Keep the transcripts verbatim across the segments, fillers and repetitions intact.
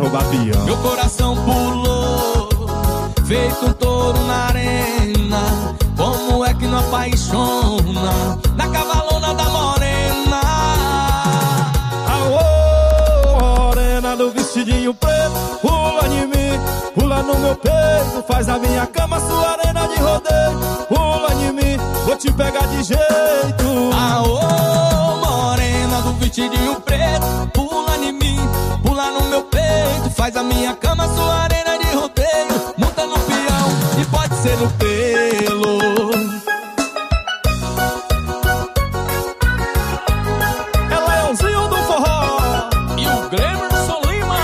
derrubar peão. Meu coração pulou, feito um touro na arena. Como é que não apaixona na cavalona da morena? Aô, morena do vestidinho preto, pula em mim, pula no meu peito, faz a minha cama sua arena de rodeio. Pula em mim, vou te pegar de jeito. Aô, morena do vestidinho preto, pula em mim, pula no meu peito, faz a minha cama sua arena de rodeio. Monta no peão e pode ser no pelo. É Leãozinho do forró e o Glemerson Lima.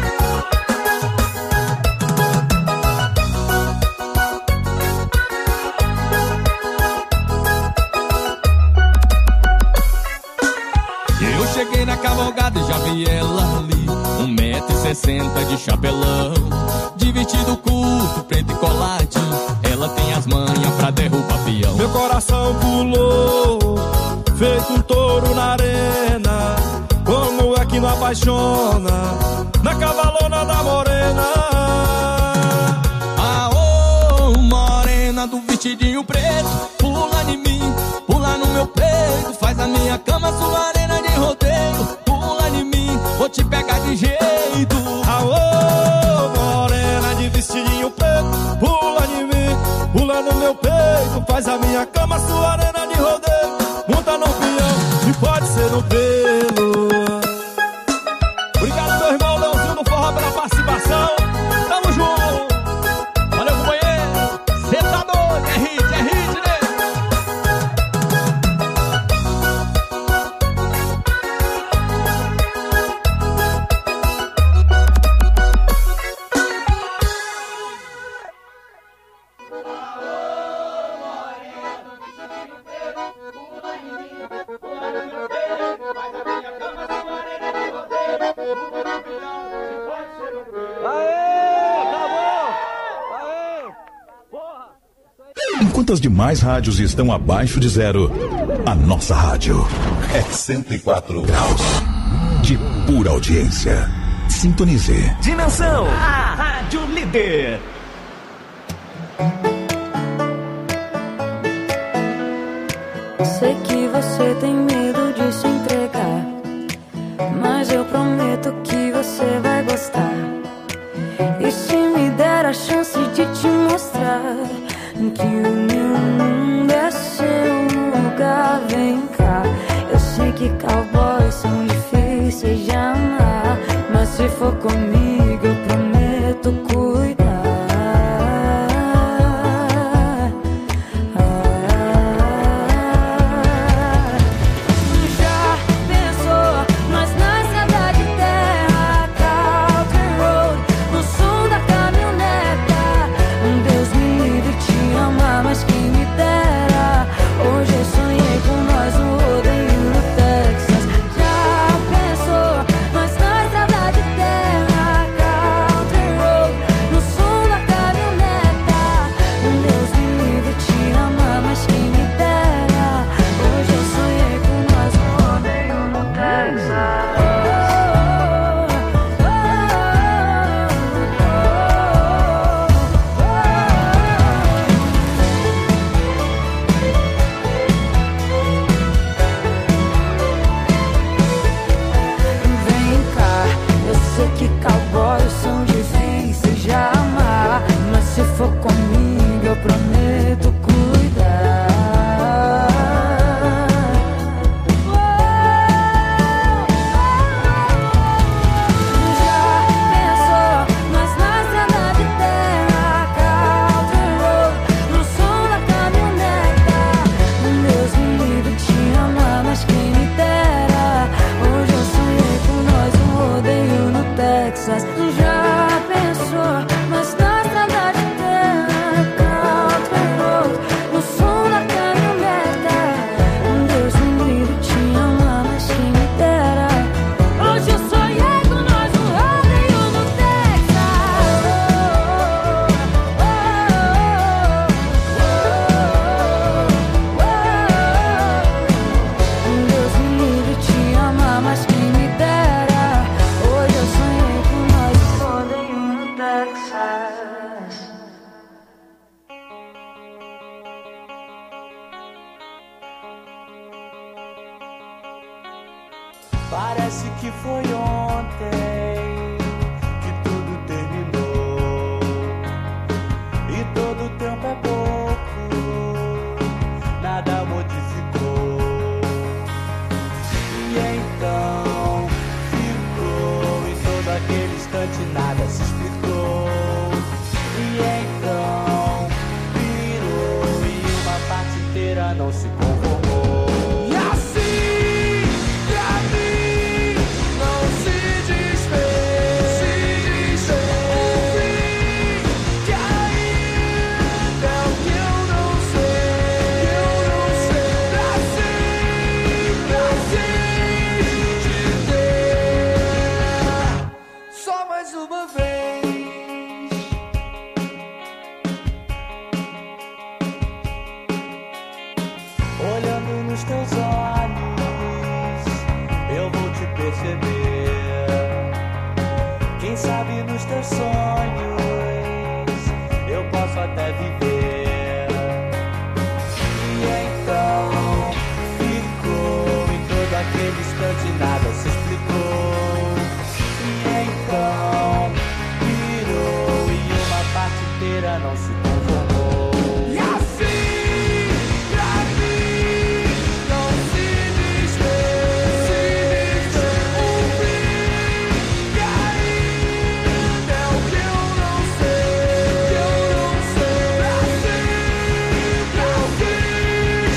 Eu cheguei na cavalgada e já vi ela ali, um metro e sessenta de chapelão, de vestido curto, preto e coladinho. Ela tem as manhas pra derrubar peão. Meu coração pulou, feito um touro na arena. Como é que não apaixona na cavalona da morena? Aô, morena do vestidinho preto, pula em mim, pula no meu peito, faz a minha cama sua arena de rodeio. Pula em mim, vou te pegar de jeito. Aô, morena de vestidinho preto, pula em mim, pula no meu peito, faz a minha cama sua arena de rodeio. Monta no peão e pode ser no pelo. Obrigado, meu irmão Leãozinho do forró, pela participação. Tamo junto. Valeu, companheiro. Cê tá doido, é hit, é hit, né? Enquanto as demais rádios estão abaixo de zero, a nossa rádio é cento e quatro graus de pura audiência. Sintonize. Dimensão, a rádio líder. Sei que você tem medo de se entregar, mas eu prometo que você vai gostar. E se me der a chance de te mostrar que o meu mundo é seu lugar, vem cá. Eu sei que cowboys são difíceis de amar, mas se for comigo eu prometo cuidar. Já pensou nós na estrada de terra, Country Road, no som da caminhoneta? Deus me livre te amar, mas quem me dera. Hoje eu sonhei com nós no rodeio no Texas. Já pensou nós na estrada de terra, Country Road, no som da caminhoneta? Deus me livre te amar, mas quem me dera. Hoje eu sonhei com nós no rodeio no Texas. Vem cá, eu sei que cowboys são difíceis de amar, mas se for comigo eu prometo cuidar. Já pensou nós na estrada de terra, Country Road, no som da caminhoneta? Deus me livre te amar, mas quem me dera. Hoje eu sonhei com nós um rodeio no Texas. Já pensou nós na estrada de terra, Country Road, no som da caminhoneta? Deus me livre te amar, mas quem me dera. Hoje eu sonhei com nós um rodeio no Texas. Deus me livre te amar, mas quem me dera. Hoje eu sonhei com nós. Parece que foi ontem que tudo terminou e todo tempo é pouco, nada modificou. E então ficou em todo aquele instante, nada se explicou. E então virou e uma parte inteira não se conformou. E assim, pra mim, não se desfez, se desfez. O fim que ainda é o que eu não sei, que eu não sei. Pra sempre, assim, dizer só mais uma vez. Olhando nos teus olhos, eu vou te perceber. Quem sabe nos teus sonhos, eu posso até viver. E então ficou em todo aquele instante, nada se explicou. E então virou e uma parte inteira não se conformou. E assim, pra mim, não se desfez, se desfez. O fim que ainda é o que eu não sei, que eu não sei. Pra sempre eu quis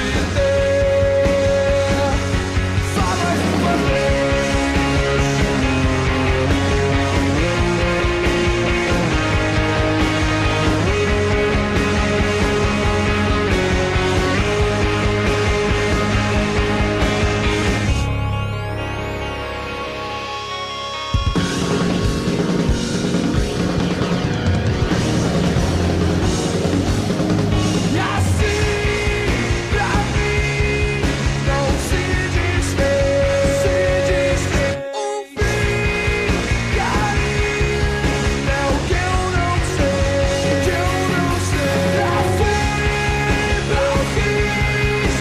dizer só mais uma vez. E assim, pra mim, não se desfez, se desfez. O fim que ainda é o que eu não sei, que eu não sei. Pra sempre eu quis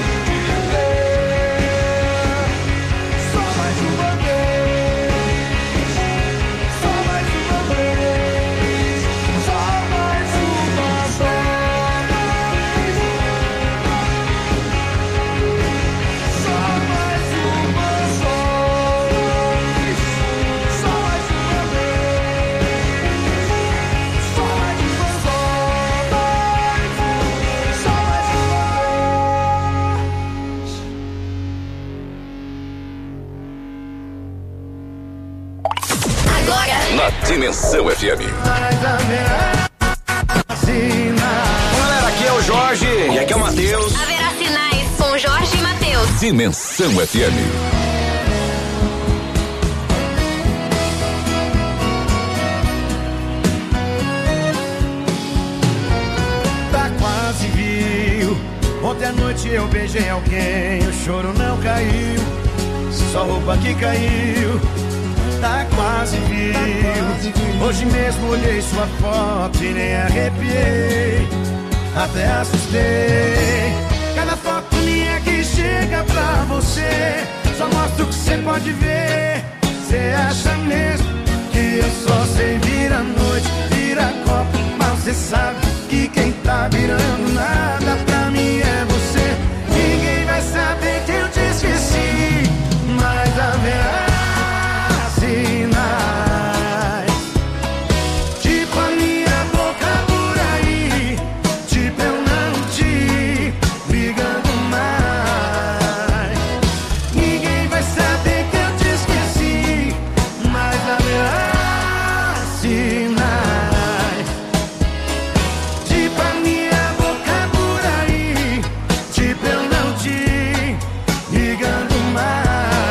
dizer só mais uma vez, só mais uma vez, só mais uma vez. Só mais uma vez, só mais uma vez, só mais uma vez, só mais uma vez. Agora, Na Dimensão F M. Galera, aqui é o Jorge e aqui é o Matheus. haverá sinais com Jorge e Matheus. Dimensão F M. Tá quase viu. Ontem à noite eu beijei alguém, o choro não caiu, só roupa que caiu. Tá quase viu. Hoje mesmo olhei sua foto e nem arrepiei, até assustei. Cada foto minha que chega pra você só mostra o que você pode ver. Você acha mesmo que eu só sei virar noite, virar copo, mas você sabe que quem tá virando nada pra mim é você. Ninguém vai saber que eu te esqueci, mas haverá sinais, tipo a minha boca por aí, tipo eu não te ligando mais. Ninguém vai saber que eu te esqueci, mas haverá sinais, tipo a minha boca por aí, tipo eu não te ligando mais.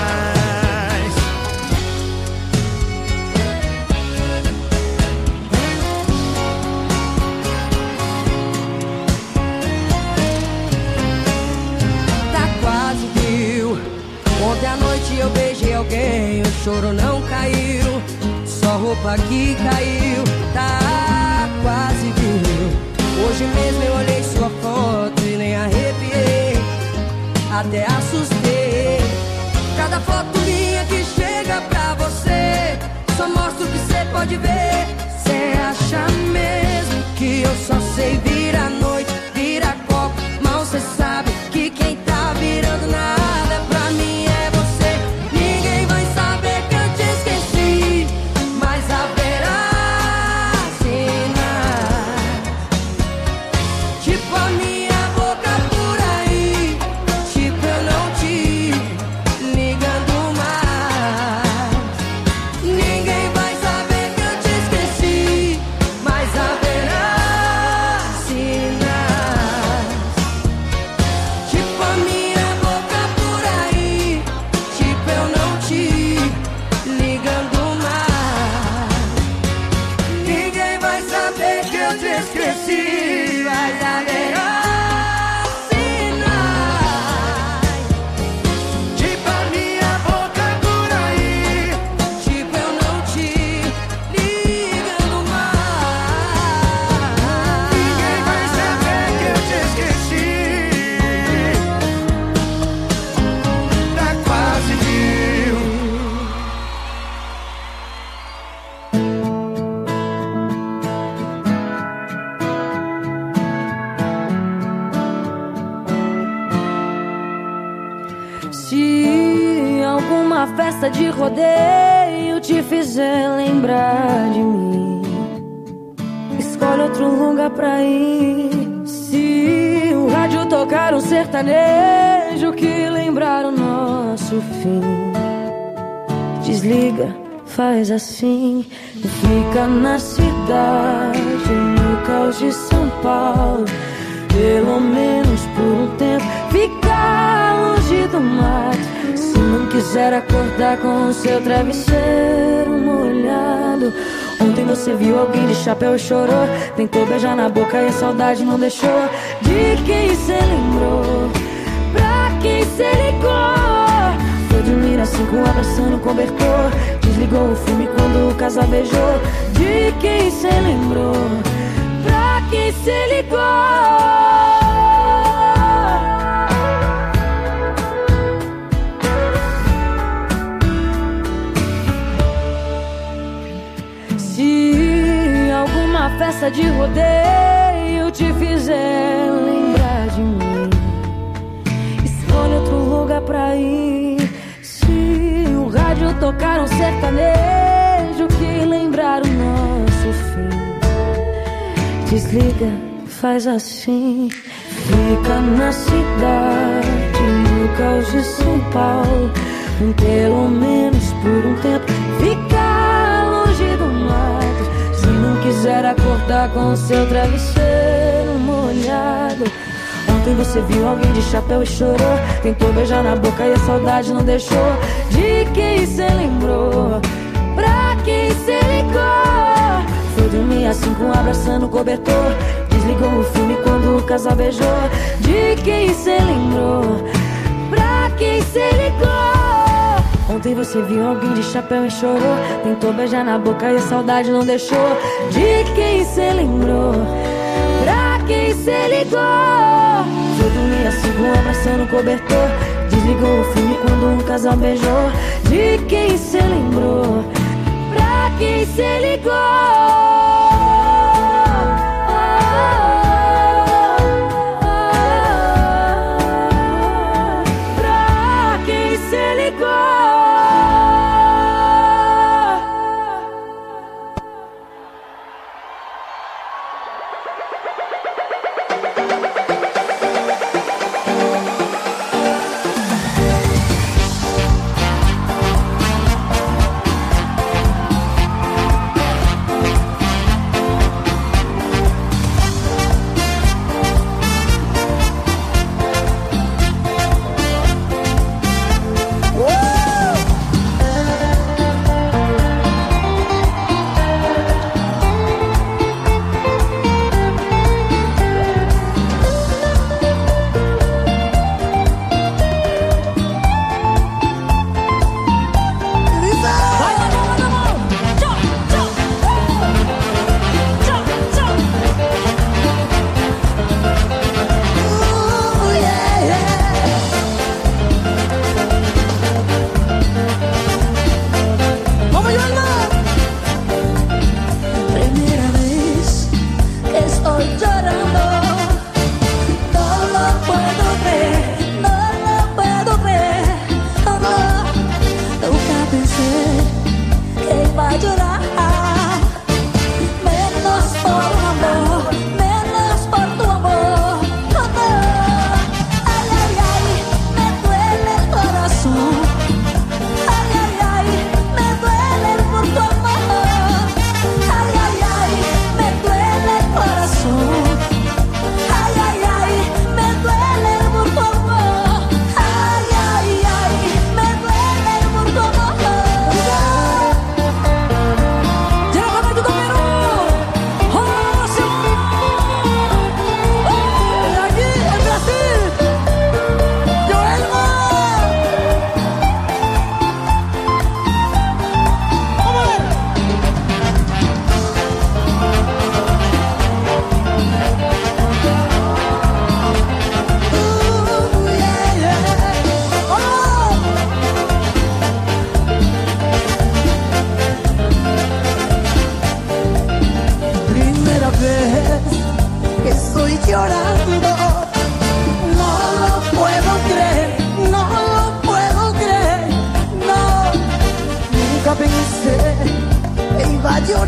Tá quase viu. Ontem à noite eu beijei alguém, o choro não caiu, só roupa que caiu. Tá quase viu. Hoje mesmo eu olhei sua foto e nem arrepiei, até assustei. Cada Cada foto minha que chega pra você só mostra o que você pode ver. Cê acha mesmo que eu só sei virar noite, virar copo? Mal cê sabe que quem tá virando nada pra mim é você. Ninguém vai saber que eu te esqueci, mas haverá sinais, tipo a minha boca por aí, tipo eu não te ligando mais. Ninguém vai saber que eu te esqueci, mas haverá sinais, tipo a minha boca por aí, tipo eu não te ligando mais. Ninguém vai saber que eu te esqueci, mas haverá sinais, tipo a minha boca por aí, tipo eu não te ligando mais. Ninguém vai saber que eu te esqueci, tá quase mil. Se alguma festa de rodeio te fizer lembrar de mim, escolhe outro lugar pra ir. Se o rádio tocar um sertanejo que lembrar o nosso fim, desliga, faz assim. Fica na cidade, no caos de São Paulo, pelo menos por um tempo. Fica longe do mar, se não quiser acordar com o seu travesseiro molhado. Ontem você viu alguém de chapéu e chorou, tentou beijar na boca e a saudade não deixou. De quem cê lembrou, pra quem cê ligou? Foi dormir assim com abraçando o cobertor, desligou o filme quando o casal beijou. De quem cê lembrou, pra quem cê ligou? Se alguma festa de rodeio te fizer lembrar de mim, escolhe outro lugar pra ir. Se o rádio tocar um sertanejo que lembrar o nosso fim, desliga, faz assim. Fica na cidade, no caos de São Paulo, pelo menos por um tempo. Fica longe do mar, se não quiser acordar com o seu travesseiro molhado. Ontem você viu alguém de chapéu e chorou, tentou beijar na boca e a saudade não deixou. De quem cê lembrou, pra quem cê ligou? Foi dormir assim com abraçando o cobertor, desligou o filme quando o casal beijou. De quem cê lembrou, pra quem cê ligou? Ontem você viu alguém de chapéu e chorou, tentou beijar na boca e a saudade não deixou. De quem cê lembrou, pra quem cê ligou? Foi dormir assim com abraçando o cobertor, desligou o filme quando um casal beijou. De quem cê lembrou, pra quem cê ligou?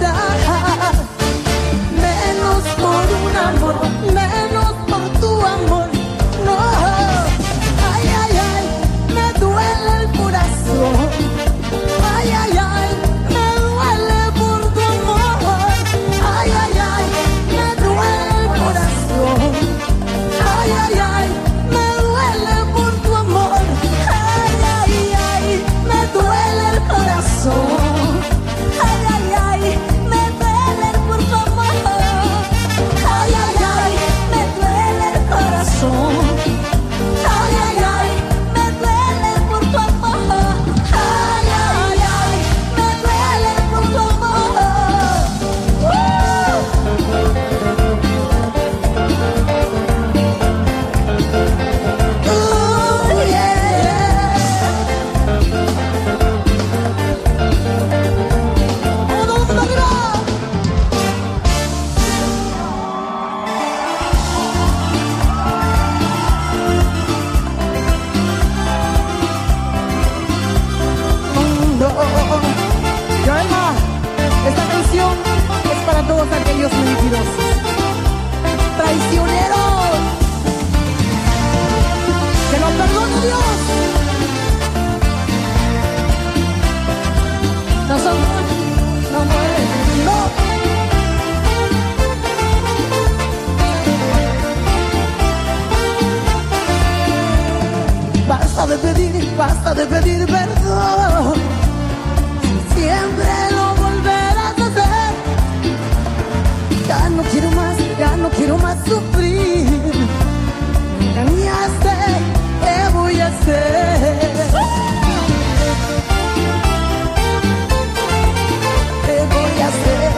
dar, menos por un amor, menos por tu amor. No, ay, ay, ay, me duele el corazón. Ay, ay, ay, me duele por tu amor. Ay, ay, ay, me duele el corazón. Ay, ay, ay, me duele por tu amor. Ay, ay, ay, me duele el corazón. Ay, ay, ay, me duele por tu amor. Ay, ay, ay, me duele el corazón. Ay, ay, ay, me duele por tu amor. Ay, ay, ay, me duele por tu amor. ¡Uh! Ooh, yeah. Todo el mundo arriba. Mundo. Yoelma, esta canción es para todos aquellos mentirosos, traicioneros. Que lo perdone Dios. Nosotros no mueren, no. Basta de pedir, basta de pedir perdón. Siempre lo volverás a hacer. Ya no quiero más, ya no quiero más sufrir. Me engañaste, ¿qué voy a hacer? ¿Qué voy a hacer?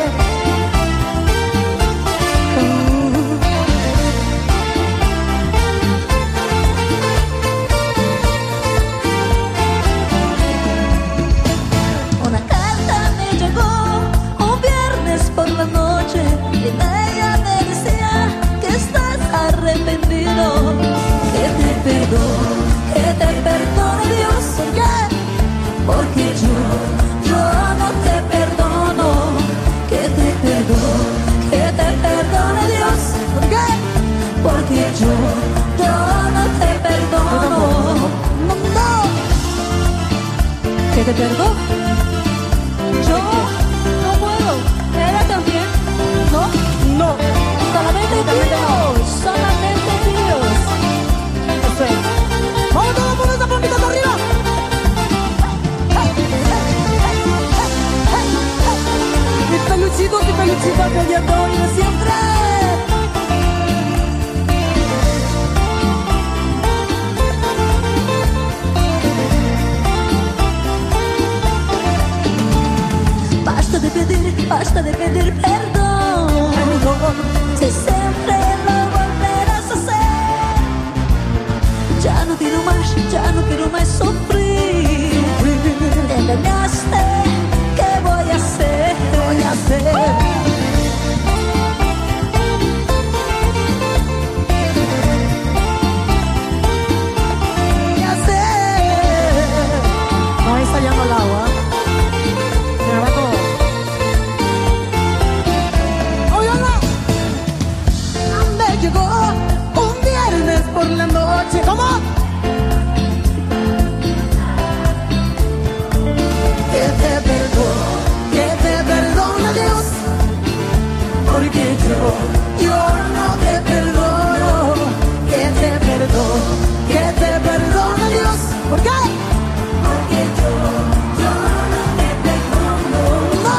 Una carta me llegó un viernes por la noche y en ella me decía que estás arrepentido, que te perdono, que te perdone Dios. ¿Por qué? Porque yo, yo no te perdono, que te perdono, que te perdone Dios. ¿Por qué? Porque yo, yo no te perdono. No, no. ¿Que te perdono? Yo no puedo. ¿Ella también? ¿No? No. Solamente Dios. Solamente Dios. Eso es. Vamos todos por esa palmitas arriba. Mis peluchitos y peluchitas de ayer, de hoy y de siempre. Basta de pedir, basta de pedir perdón. Si siempre lo volverás a hacer. Ya no quiero más, ya no quiero más sufrir. Te engañaste, ¿qué voy a hacer? ¿Qué voy a hacer? ¿Qué hacer? No hay saliendo al agua. Me va todo. Óyala. Me llegó un viernes por la noche. ¿Cómo? Que te perdono, que te perdone Dios. Porque yo, yo no te perdono. Que te perdono, que te perdone Dios. ¿Por qué? Porque yo, yo no te perdono. No.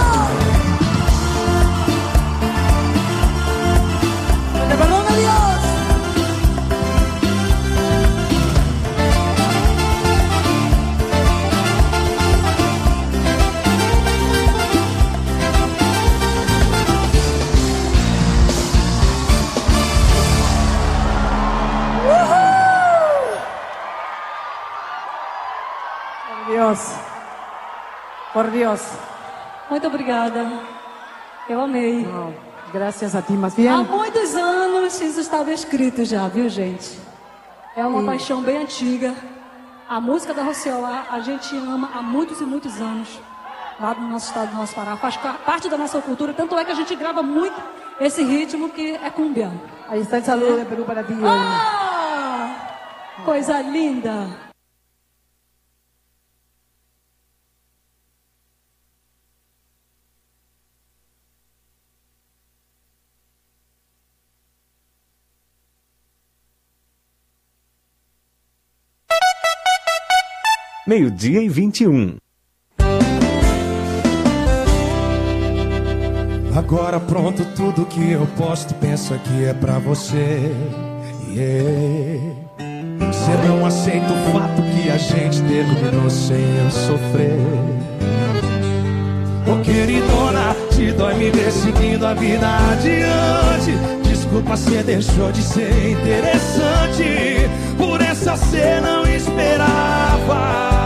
Que te perdone Dios. Deus. Por Deus. Muito obrigada. Eu amei. Não, graças a ti, mas bien. Há muitos anos isso estava escrito já, viu, gente? É uma Sim. paixão bem antiga. A música da Rocioá a gente ama há muitos e muitos anos. lá do nosso estado, do nosso Pará. Faz ca- parte da nossa cultura, tanto é que a gente grava muito esse ritmo que é cumbia. Ahí está el saludo de Perú para ti. Ah, coisa linda. Meio-dia e vinte e um. Agora pronto, tudo que eu posto, penso aqui é pra você. Yeah. Você não aceita o fato que a gente terminou sem eu sofrer. Ô queridona, te dói me ver seguindo a vida adiante. Desculpa, cê deixou de ser interessante. Por essa cê não esperava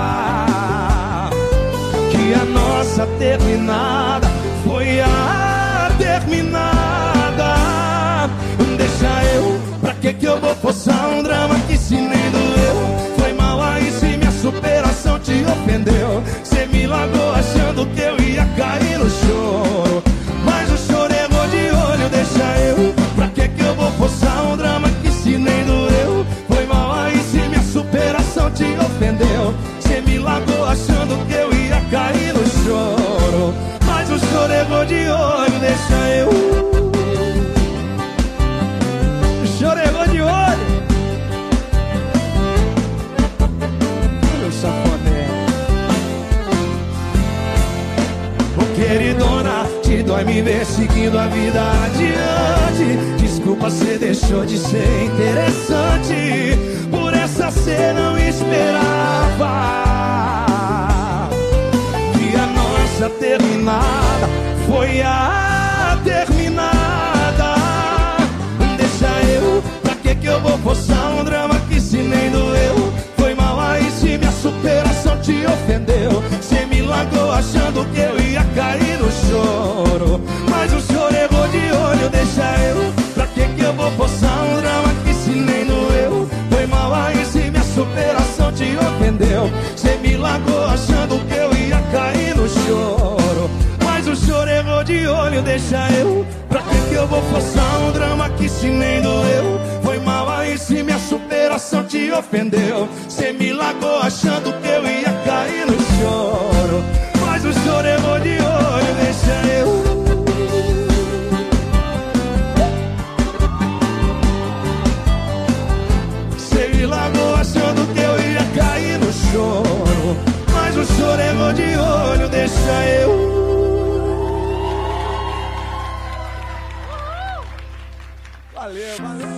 que a nossa terminada foi a terminada. Deixa eu, pra que que eu vou forçar um drama que se nem doeu? Foi mal aí se minha superação te ofendeu. Cê me largou achando que eu ia cair no choro, mas o choro errou de olho. Deixa eu, pra que que eu vou forçar um drama que se nem doeu? Foi mal aí se minha superação te ofendeu. Cê me largou achando que eu ia cair no choro, mas o choro errou de olho. Deixa eu, o choro errou de olho. Meu safoné. Ô queridona, te dói me ver seguindo a vida adiante. Desculpa, cê deixou de ser interessante. Por essa cê não esperava que a nossa terminada foi a terminada. Deixa eu, pra que que eu vou forçar um drama que se nem doeu? Foi mal aí se minha superação te ofendeu. Cê me largou achando que eu ia cair no choro, mas o choro errou de olho. Deixa eu, pra que que eu vou forçar um drama que se nem doeu? Foi mal aí se minha superação te ofendeu. Cê me largou achando que eu ia cair no choro, mas o choro errou de olho. Deixa eu, pra que que eu vou forçar um drama que se nem doeu? Foi mal aí se minha superação te ofendeu. Cê me largou achando que eu ia cair no choro, mas o choro errou de olho. Deixa eu, cê me largou achando que eu ia cair no choro, mas o choro errou de olho. Deixa eu. Valeu, valeu.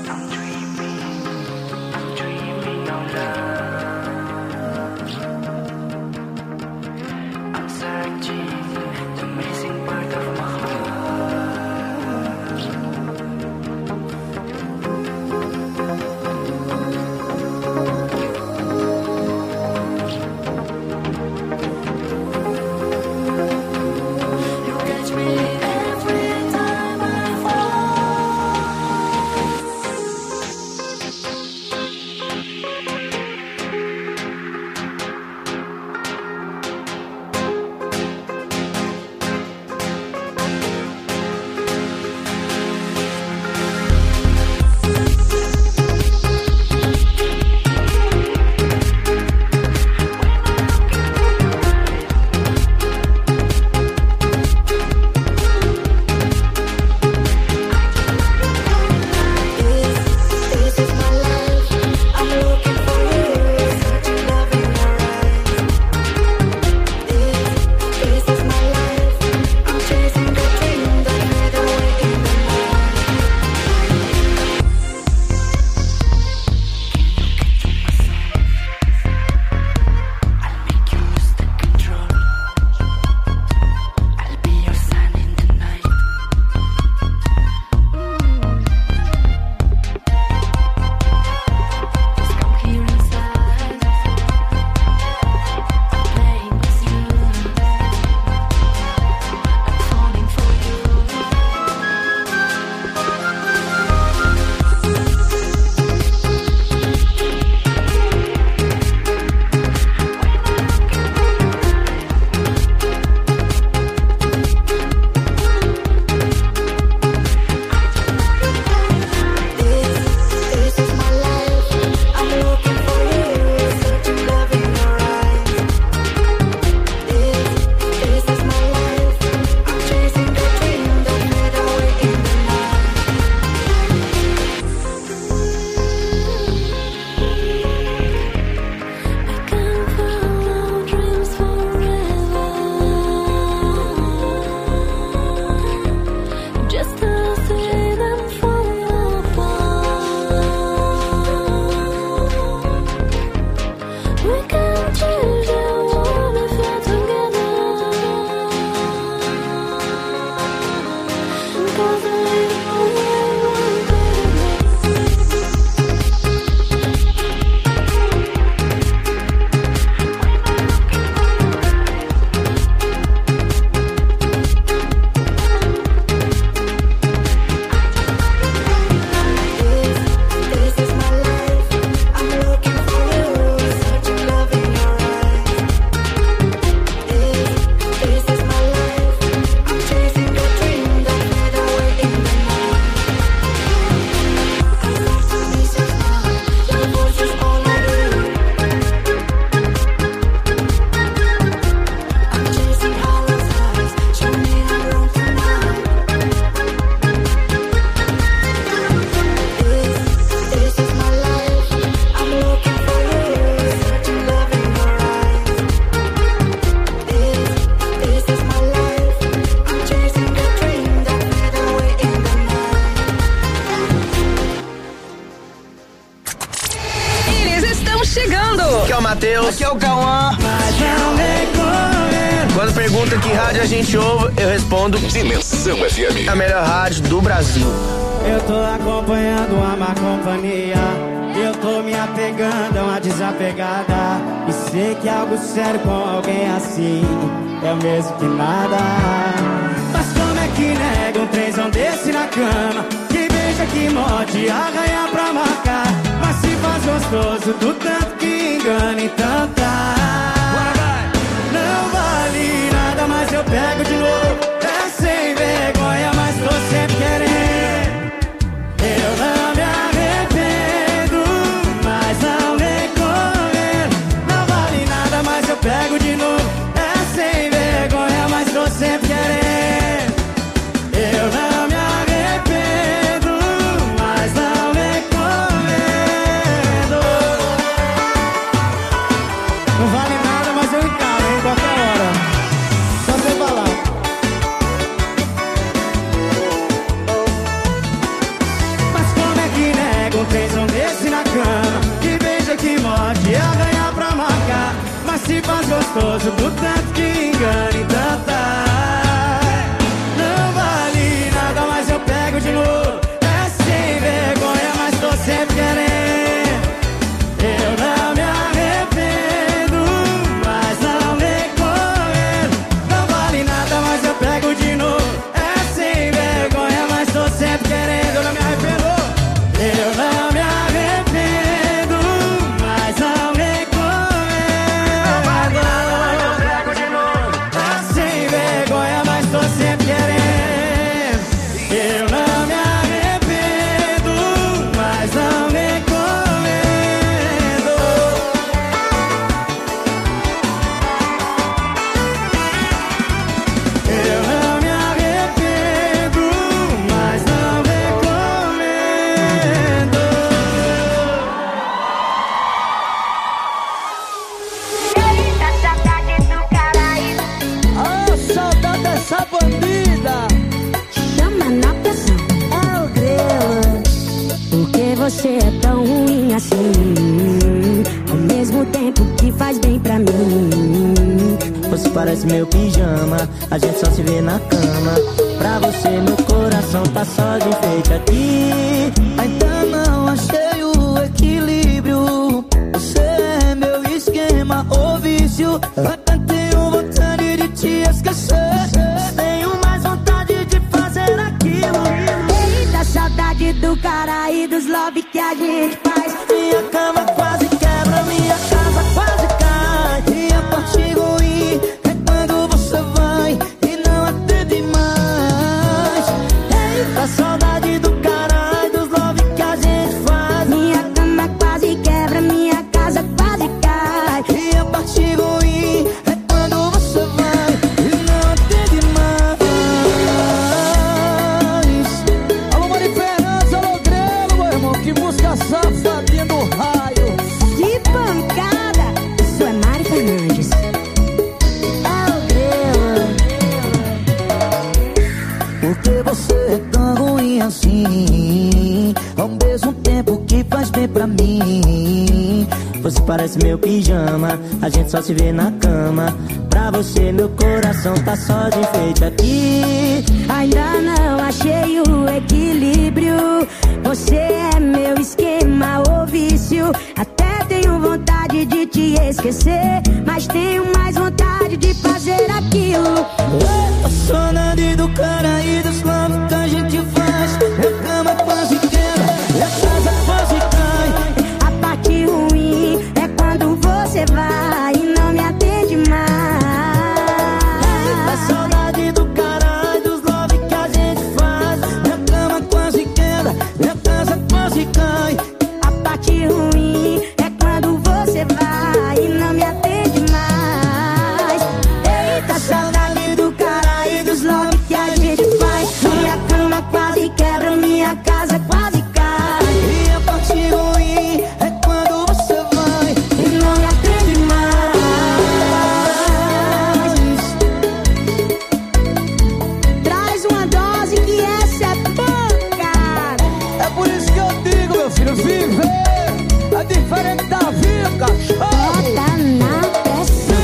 Aqui é o Cauã. Quando pergunta que rádio a gente ouve, eu respondo Dimensão F M, a melhor rádio do Brasil. Eu tô acompanhando a má companhia, eu tô me apegando a uma desapegada, e sei que algo sério com alguém assim é o mesmo que nada. Mas como é que nega um trenzão desse na cama, que beija, que morde, arranha pra marcar, mas se faz gostoso do tanto que engana, então tá. Não vale nada, mas eu pego de novo. É sem vergonha, mas tô sempre querendo. Eu não me arrependo, mas não recomendo. Não vale nada, mas eu pego de novo. É sem vergonha, mas tô sempre querendo. Eu não me arrependo, mas não recomendo. Não vale nada, mas eu encaro em qualquer hora. Só você falar. Mas como é que nega um trenzão desse na cama, que beija, que morde, arranha pra marcar, mas se faz gostoso do tanto que engana, então tá. Não vale nada, mas eu pego de novo. É sem vergonha, mas tô sempre querendo. Eu não me arrependo, mas não recomendo. Não vale nada, mas eu pego de novo. É sem vergonha, mas tô sempre querendo. Eu não me arrependo. Eu não me arrependo, mas não recomendo. Não vale nada, mas eu pego de novo. É sem vergonha, mas tô sempre querendo. Eu não me arrependo, mas não recomendo. Eu não me arrependo, mas não recomendo. Eita, saudade do caralho. Ah, saudade dessa bandida. Chama na pressão. É o grelo. Por que você é tão ruim assim? Ao mesmo tempo que faz bem pra mim. Você parece meu pijama, a gente só se vê na cama. Pra você meu coração tá só de enfeite aqui. Ainda não achei o equilíbrio. Você é meu esquema ou vício. Até tenho vontade de te esquecer. Tenho mais vontade de fazer aquilo. Eita, saudade do cara e dos love que a gente faz. Minha cama quase quebra, minha casa quase cai. E a parte ruim é quando você vai e não atende mais. Eita, saudade do cara e dos love que a gente faz. Minha cama quase quebra, minha casa quase cai. E a parte ruim é quando você vai e não atende mais. Alô, Mari Fernandes, alô, Grelo, meu irmão. Que música safadinha do raio. Que pancada! Isso é Mari Fernandes. É o grelo. Por que você é tão ruim assim? Ao mesmo tempo que faz bem pra mim. Você parece meu pijama, a gente só se vê na cama. Pra você meu coração tá só de enfeite aqui. Ainda não achei esquecer, mas tenho mais vontade de fazer aquilo. A saudade do cara e dos love que a gente faz. Minha cama quase quebra, minha casa quase cai. A parte ruim é quando você vai e não me atende mais. A saudade do cara e dos love que a gente faz. Minha cama quase quebra, minha casa quase cai. A parte ruim é quando você vai e não me atende mais. Eita, saudade do cara e dos love que a gente faz. Minha cama quase quebra, minha casa quase cai. E a parte ruim é quando você vai e não me atende mais. Traz uma dose que essa é pouca. É por isso que eu digo, meu filho, viver é diferente da vida, cachorro. Bota na pressão.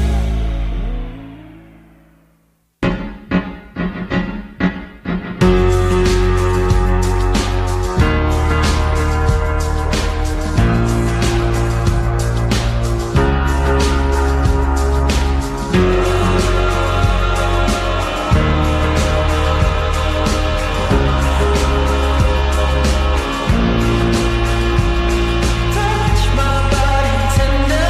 touch my body tender.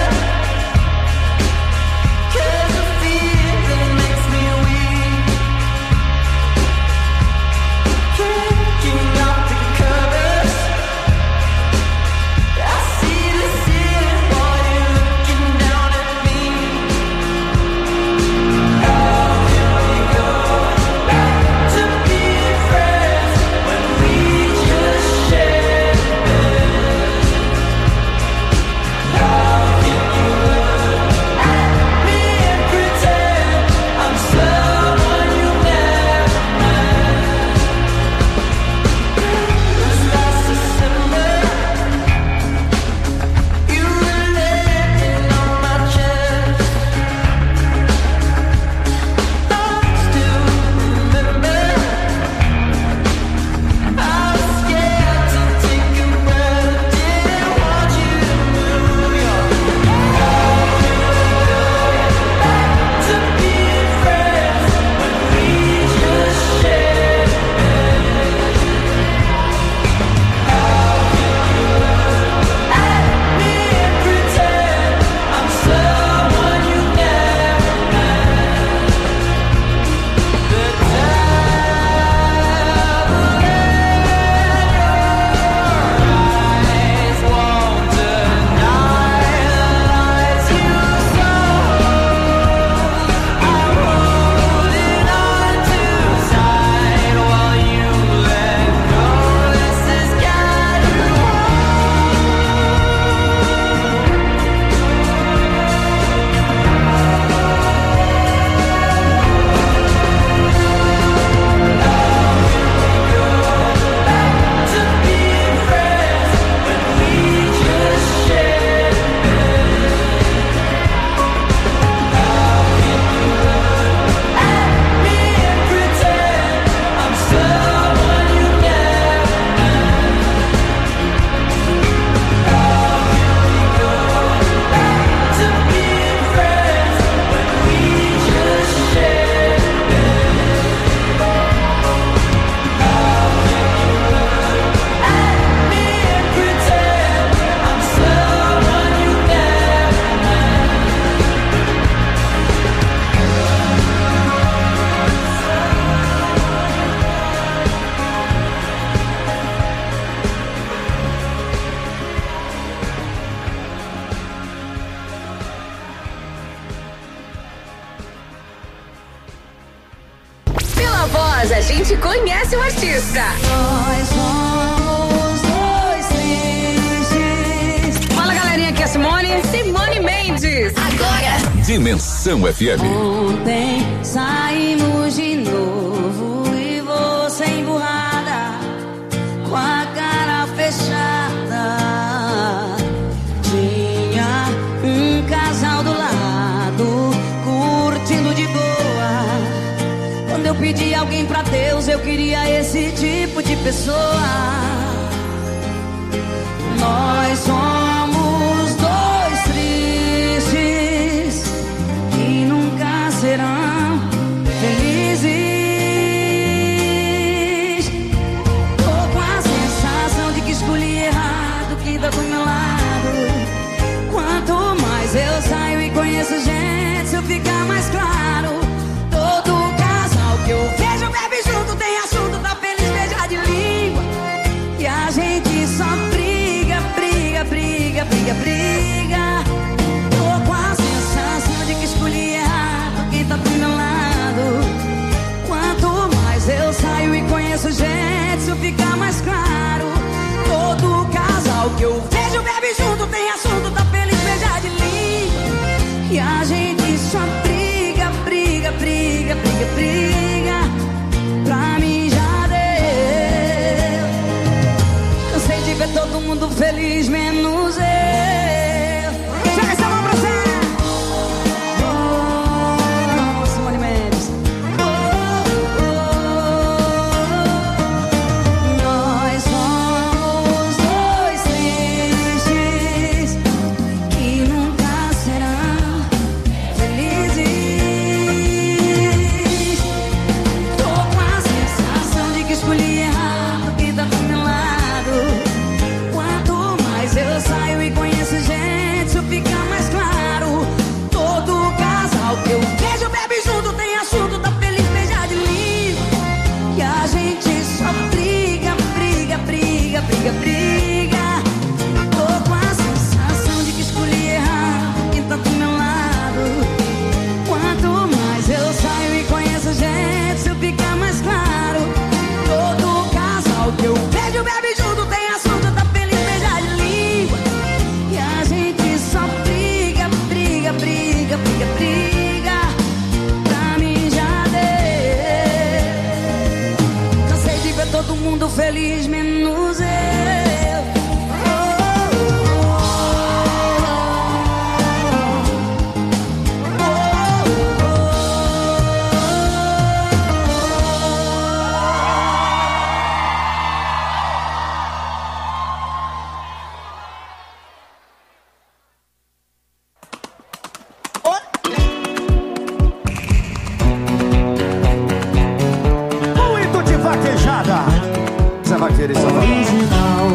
voz, a gente conhece o artista. Nós somos dois tristes. Fala, galerinha, aqui é a Simone. Simone Mendes. Agora. Dimensão F M. Ontem saímos de novo e você emburrada, com a cara fechada. Tinha um casal do lado, curtindo de boa. Quando eu pedi alguém pra Deus, eu queria esse tipo de pessoa. Nós somos dois tristes, isso fica mais claro. Todo casal que eu vejo bebe junto, tem assunto, tá feliz, beija de língua. E a gente só briga, briga, briga, briga, briga. Pra mim já deu. Cansei de ver todo mundo feliz, menos eu. Chega essa mão pra você. Oh, Simone Mendes. Oh, oh, oh. Nós somos dois tristes que nunca serão felizes. Tô com a sensação de que escolhi errado quem tá do meu lado. Quanto mais eu saio e conheço gente, isso fica mais claro. Todo casal que eu vejo bebe junto, tem assunto, tá feliz, beija de língua. E a gente só briga, briga, briga, briga, briga. Tô com a sensação de que escolhi errado quem tá do meu lado. Quanto mais eu saio e conheço gente, isso fica mais claro. Todo casal que eu vejo bebe junto, tem assunto, tá feliz, beija de língua. E a gente só briga, briga, briga, briga, briga. Pra mim já deu. Cansei de ver todo mundo feliz, menos eu. Muito de vaquejada. Zé Vaqueiro e Original,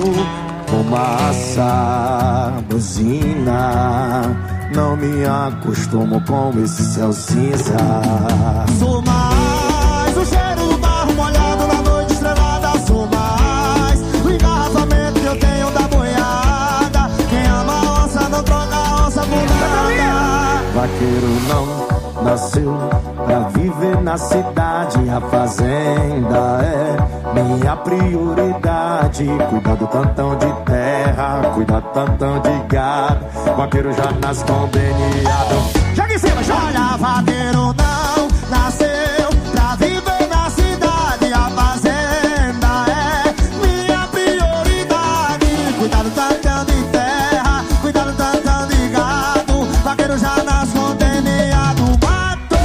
fumaça, buzina. Não me acostumo com esse céu cinza. Sou mais o cheiro do barro molhado na noite estrelada. Sou mais o engarrafamento que eu tenho da boiada. Quem ama a onça não troca a onça por nada. Vaqueiro não nasceu pra viver na cidade. A fazenda é minha prioridade. Cuidar do tantão de terra, cuidar do tantão de gado. Vaqueiro já nasce conveniado. Joga em cima, joga! Olha, vaqueiro não nasceu pra viver na cidade. A fazenda é minha prioridade. Cuidar do tantão de terra, cuidar do tantão de gado. Vaqueiro já nasce conveniado. Matou!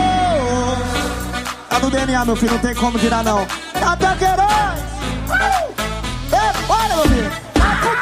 Tá no D N A, meu filho, não tem como tirar não. Tá Vaqueirões! É, olha, meu filho!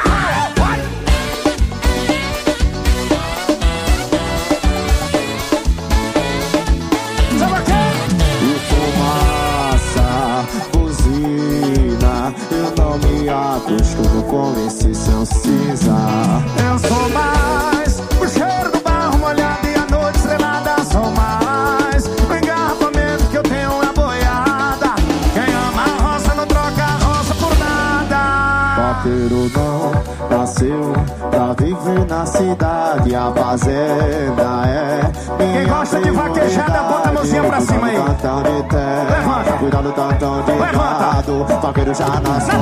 Eu não me acostumo com esse céu cinza. Eu sou mais o cheiro do barro molhado e a noite estrelada. Sou mais o engarrafamento que eu tenho na boiada. Quem ama a roça não troca a roça por nada. Vaqueiro não nasceu pra viver na cidade. A fazenda é minha. Quem gosta de vaquejada, bota a mãozinha pra cima aí. Levanta. Cuidado do tantão de gado. Vaqueiro já nasceu.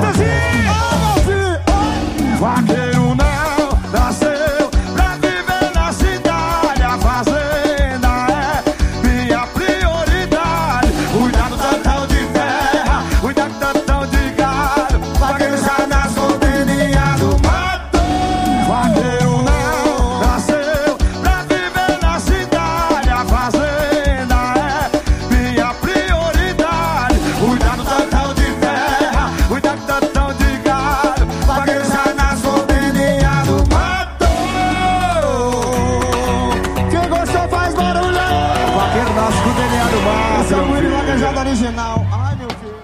Vaqueiro não nasceu pra viver na cidade. A fazenda é minha prioridade. Cuidar do tantão de terra, cuidar do tantão de gado. Vaqueiro já nasceu deliado. Matou! Vaqueiro não nasceu pra viver na cidade. A fazenda é minha prioridade. Cuidar do tantão de terra, cuidar do tantão de gado. Vaqueiro já nasceu deliado. Matou! Quem gostou faz barulho. Vaqueiro nasce com deliado. Esse é o muito vaquejado original. Ai, meu filho.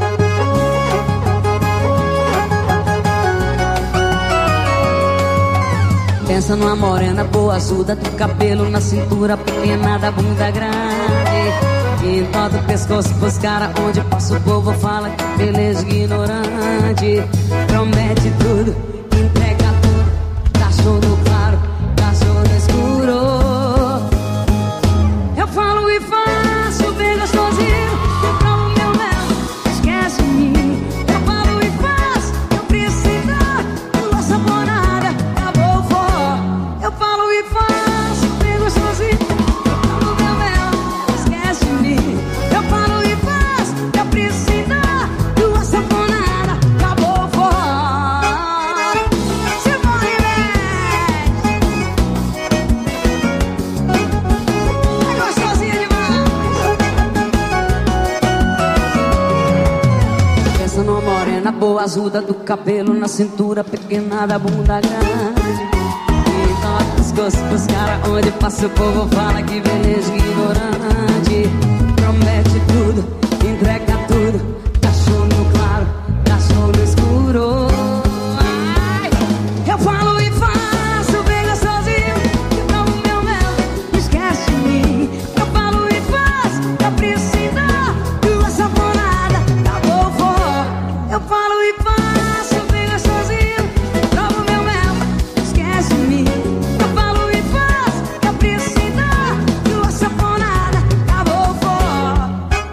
Pensa numa morena boazuda, do cabelo na cintura, pequena da bunda grande. E em todo o pescoço pros cara, onde passa o povo fala que beleza ignorante. Promete tudo, entrega tudo, dá show no claro, dá show no escuro. Eu falo e faço bem gostosinho, eu provo meu mel, esquece de mim. boa azuda do cabelo na cintura, pequena da bunda grande. Então a pescoço pros caras, onde passa o povo fala que beleza ignorante. Promete tudo, entrega tudo, cachorro no claro, cachorro no escuro. Ai, eu falo e faço bem gostosinho, que tomo meu mel, não esquece de mim. Eu falo e faço, capricinha, duas saponadas, acabou o forró. Eu falo e faço bem gostosinho, tomo meu mel, não esquece de mim. Eu falo e faço, capricinha, duas saponadas, acabou o forró.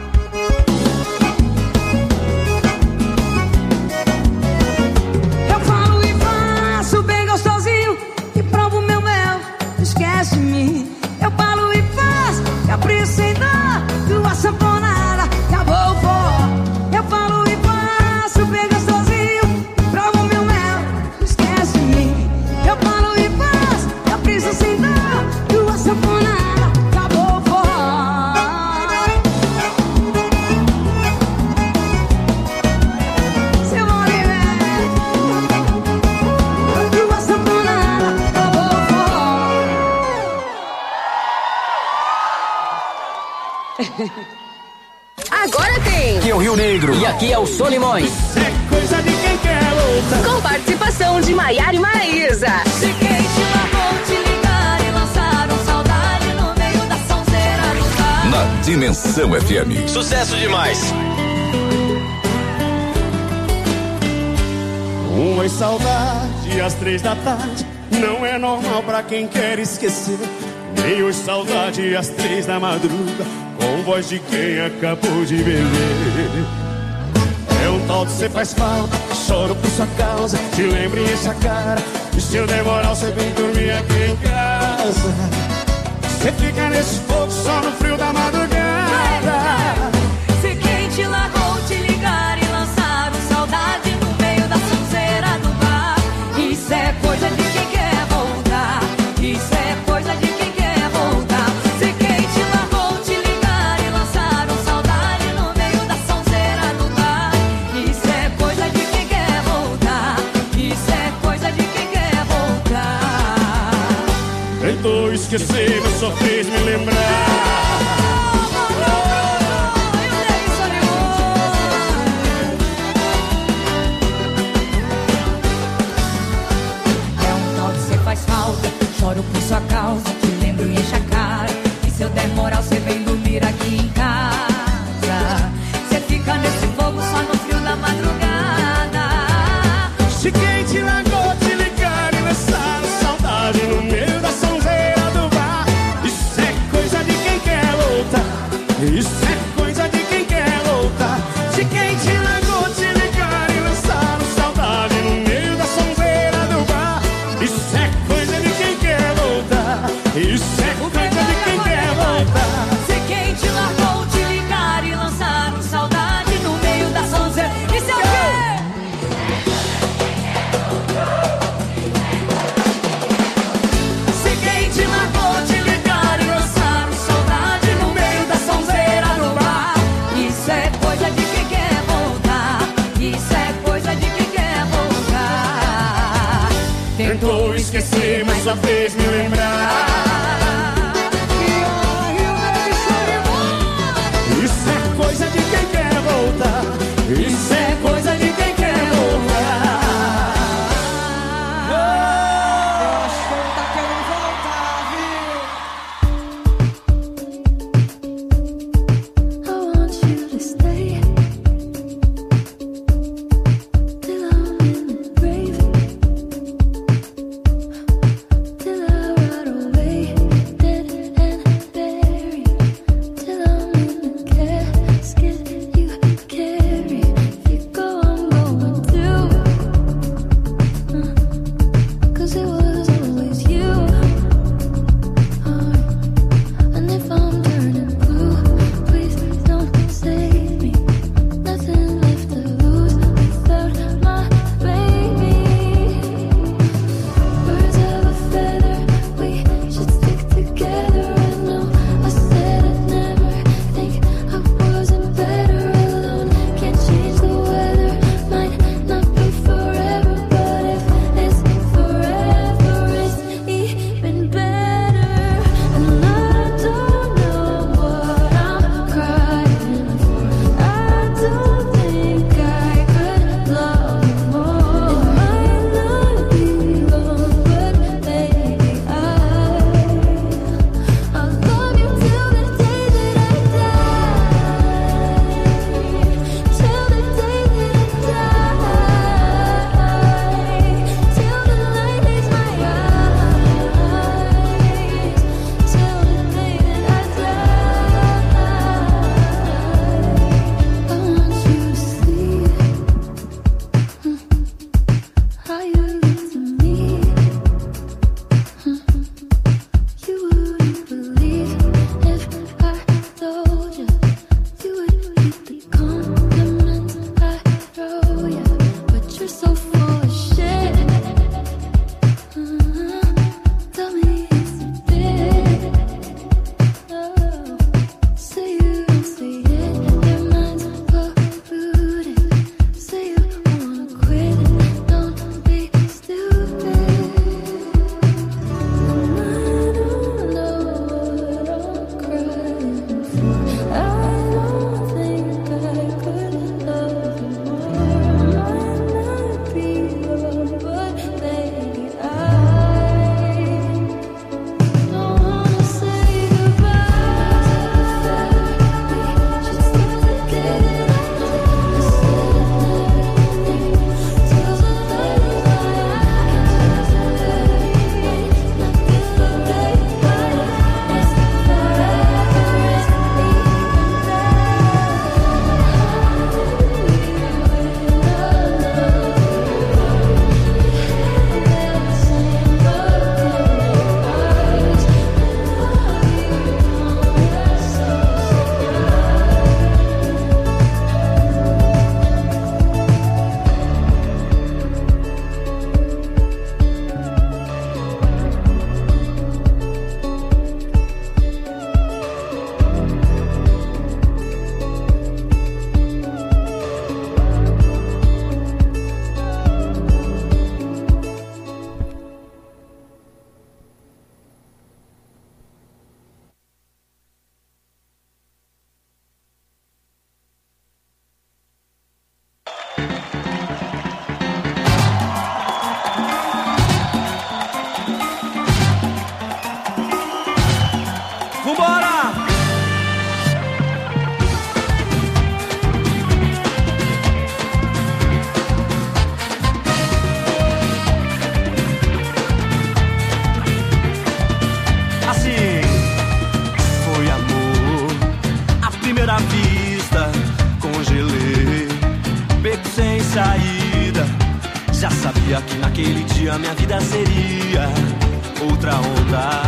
Eu falo e faço bem gostosinho, e provo meu mel, não esquece de mim. Eu falo e faço, capricinha, duas saponadas, acabou o forró. Eu falo e faço bem gostosinho, provo meu mel, não esquece de mim. Eu falo e faço, capricinha, duas saponadas, acabou o forró. Seu Oliver, duas saponadas, acabou o forró. Agora tem. Aqui é o Rio Negro. E aqui é o Solimões. É coisa de quem quer luta. Com participação de Maiara e Maraísa. Cheguei, te largou, te ligar e lançaram saudade no meio da sonzeira do bar. Na Dimensão F M. Sucesso demais. Uma saudade às três da tarde não é normal pra quem quer esquecer. Nem hoje saudade às três da madruga, com voz de quem acabou de beber. É um tal de cê faz falta, choro por sua causa, te lembro e enche a cara. E se eu demorar você vem dormir aqui em casa. Cê fica nesse fogo só no frio da madrugada. Se quem te largou, te ligar e lançaram saudade no meio da sonzeira do bar. Isso é coisa de quem quer voltar. Isso é coisa de quem quer voltar. Se quem te largou, te ligar e lançaram saudade no meio da sonzeira do bar. Isso é coisa de quem quer voltar. Isso é coisa de quem quer voltar. Tentou esquecer, mas só fez me lembrar. Faz falta, choro por sua causa, te lembro e enche a cara. E se eu der moral, você vem dormir aqui em casa. Você fica nesse fogo só no frio da madrugada. Se quem te largou, te ligar e lançar saudade no meio da sonzeira do bar. Isso é coisa de quem quer lutar. Isso é coisa de quem quer lutar. Se quem te largou, te ligar e lançar saudade no meio da sonzeira do bar. Isso é coisa de quem quer voltar. Isso é coisa de quem quer voltar. Se quem te largou, te ligar e lançar saudade no meio da sonzeira. Isso é o quê? Se quem te largou, te ligar e lançar saudade no meio da sonzeira do bar. Isso é coisa de quem quer voltar. Isso é coisa de quem quer voltar. Tentou esquecer, mas só fez me lembrar. Isso é coisa de quem quer voltar. Isso é coisa de quem quer voltar. Eu acho que ele tá querendo voltar, viu? I want you to stay till I'm in the grave, till I ride away. saída. Já sabia que naquele dia minha vida seria outra onda.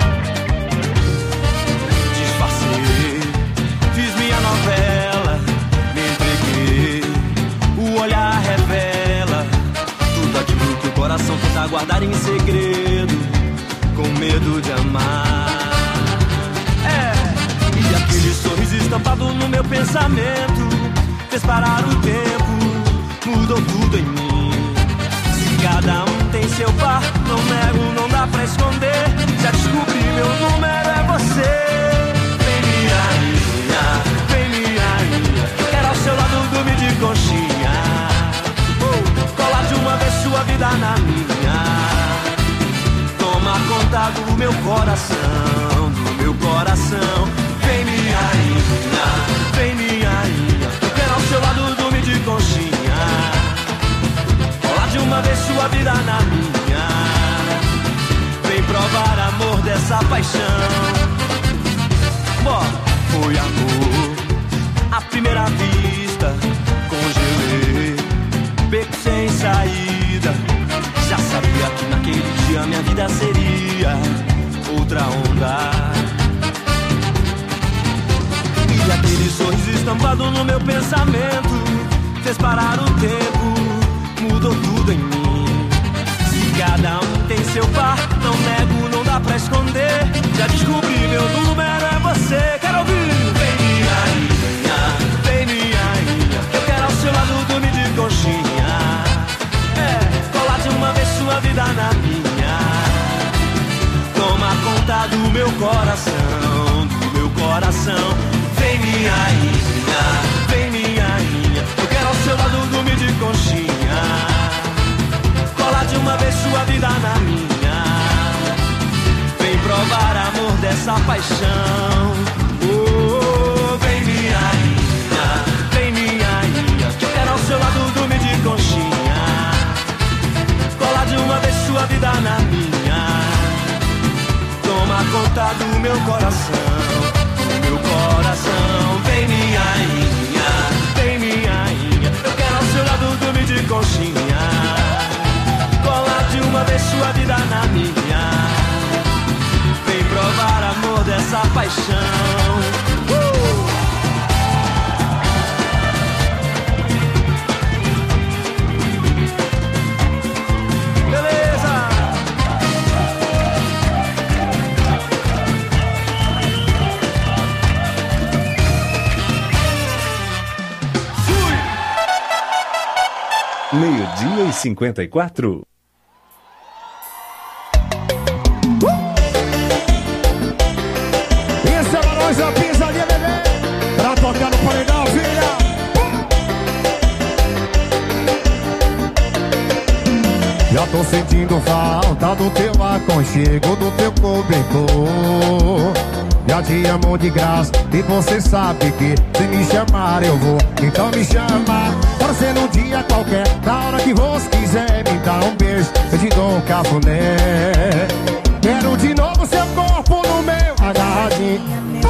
Disfarcei, fiz minha novela, me entreguei. O olhar revela tudo aquilo que o coração tenta guardar em segredo, com medo de amar. É, e aquele sorriso estampado no meu pensamento fez parar o tempo, mudou tudo em mim. Se cada um tem seu par, não nego, não dá pra esconder. Já descobri, meu número é você. Vem minha rainha, vem minha rainha, quero ao seu lado dormir de conchinha. uh, Cola de uma vez sua vida na minha. Toma conta do meu coração, do meu coração. Vem minha rainha, vem minha rainha, eu quero ao seu lado dormir de conchinha. Cola de uma vez sua vida na minha. Vem provar amor dessa paixão. Bom, foi amor à primeira vista, congelei, beco sem saída. Já sabia que naquele dia minha vida seria outra onda. E aquele sorriso estampado no meu pensamento fez parar o tempo, mudou tudo em mim. Se cada um tem seu par, não nego, não dá pra esconder. Já descobri, meu número é você. Quero ouvir. Vem minha rainha, vem minha rainha, eu quero ao seu lado dormir de conchinha. É, colar de uma vez sua vida na minha. Toma conta do meu coração, do meu coração. Vem minha rainha, vem minha rainha, eu quero ao seu lado dormir de conchinha. Cola de uma vez sua vida na minha. Vem provar amor dessa paixão. Oh, vem minha rainha, vem minha rainha, eu quero ao seu lado dormir de conchinha. Cola de uma vez sua vida na minha. Toma conta do meu coração, meu coração. Vem minha rainha, vem minha rainha, eu quero ao seu lado dormir de conchinha. Cola de uma vez sua vida na minha. Vem provar amor dessa paixão. uh! Beleza! Meio-dia e cinquenta e quatro. Isso é Barões da Pisadinha, bebê. Pra tocar no paredão, filha. Já tô sentindo falta do teu aconchego, do teu cobertor. Já te amo de graça e você sabe que se me chamar eu vou. Então me chama, pode ser num dia qualquer, na hora que você quiser me dar um beijo, eu te dou um cafuné. Quero de novo seu corpo no meu, agarradinho,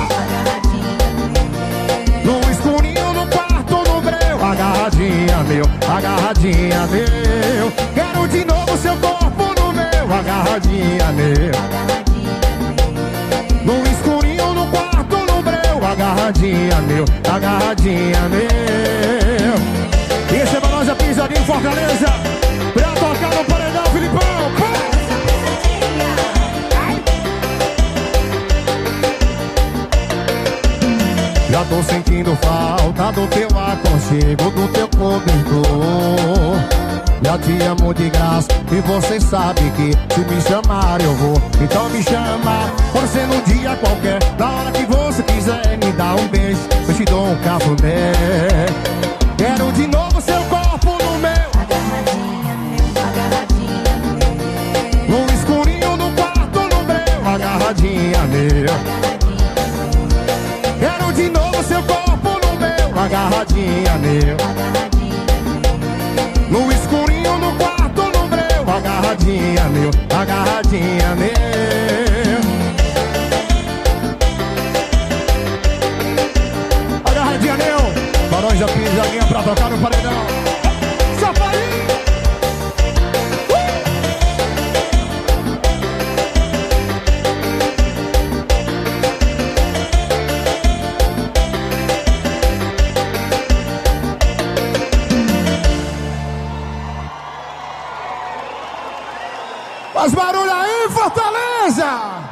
no escurinho, no quarto, no breu, agarradinha meu, agarradinha meu. Quero de novo seu corpo no meu, agarradinha meu, no escurinho, no quarto, no breu, agarradinha meu, agarradinha meu. Esse é Barões da Pisadinha em Fortaleza, pra tocar no paredão, Filipão. Já tô sentindo falta do teu aconchego, do teu cobertor. Já te amo de graça e você sabe que se me chamar eu vou. Então me chama, pode ser num dia qualquer, na hora que você quiser me dar um beijo, eu te dou um cafuné. Quero de novo seu corpo no meu, agarradinha meu, agarradinha meu, no escurinho, no quarto, no breu, agarradinha meu. Quero de novo seu corpo no meu, agarradinha meu, no escurinho, no quarto, no breu, agarradinha meu, agarradinha meu. Agarradinha meu, Barões da Pisadinha pra tocar no paredão. Faz barulho aí, Fortaleza!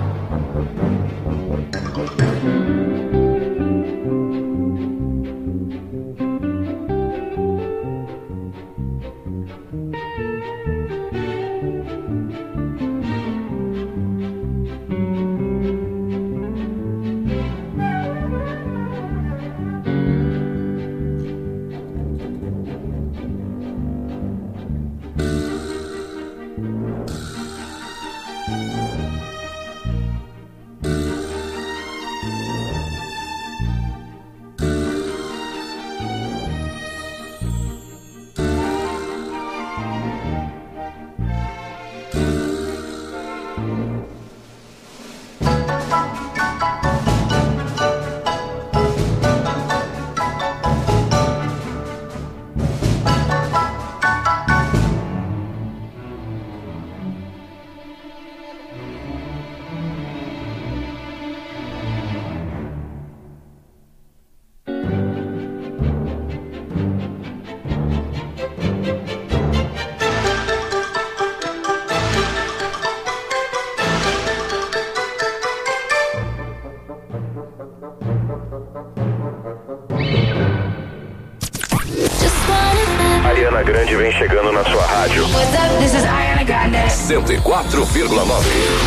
Ariana Grande vem chegando na sua rádio. What's up? This is Ariana Grande. cento e quatro vírgula nove.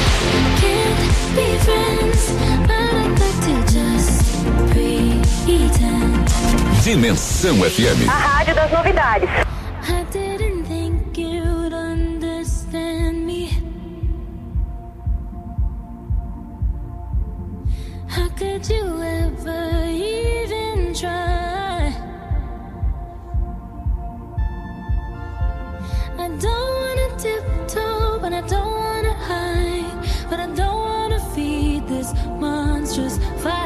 Dimensão F M. A rádio das novidades. I didn't think you'd understand me. How could you ever even try? I don't wanna tiptoe, but I don't wanna hide, but I don't wanna feed this monstrous fire.